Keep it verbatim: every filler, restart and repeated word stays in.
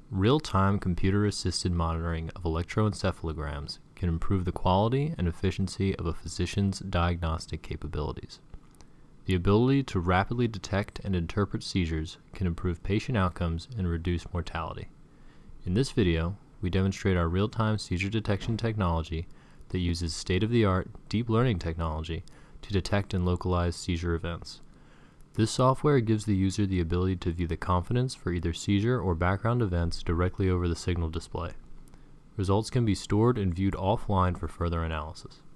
Real-time computer-assisted monitoring of electroencephalograms can improve the quality and efficiency of a physician's diagnostic capabilities. The ability to rapidly detect and interpret seizures can improve patient outcomes and reduce mortality. In this video, we demonstrate our real-time seizure detection technology that uses state-of-the-art deep learning technology to detect and localize seizure events. This software gives the user the ability to view the confidence for either seizure or background events directly over the signal display. Results can be stored and viewed offline for further analysis.